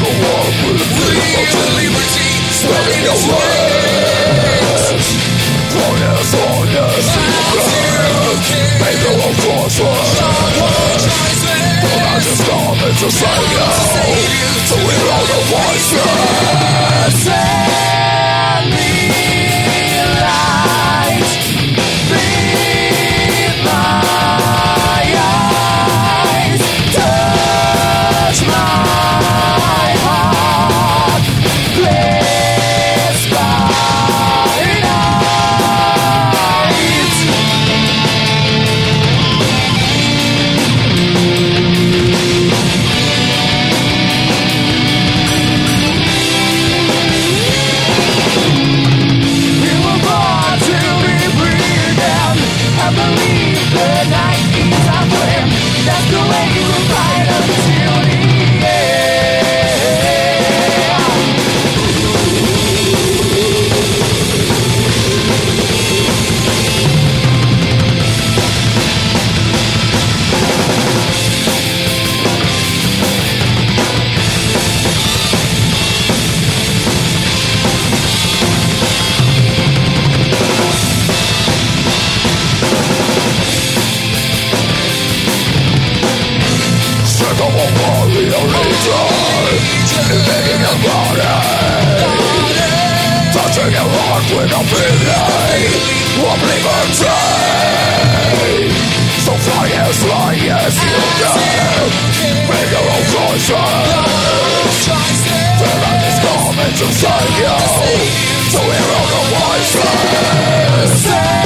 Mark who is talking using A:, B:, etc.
A: To save you, to hear all the voices. Send me light, feed my eyes, touch my heart, bliss my night. I believe the night is our friend. That's the way we'll fight until the touching your heart with a feeling of liberty. So fly as you can, make your own choices. Feel like it's coming to save you, so hear all the voices.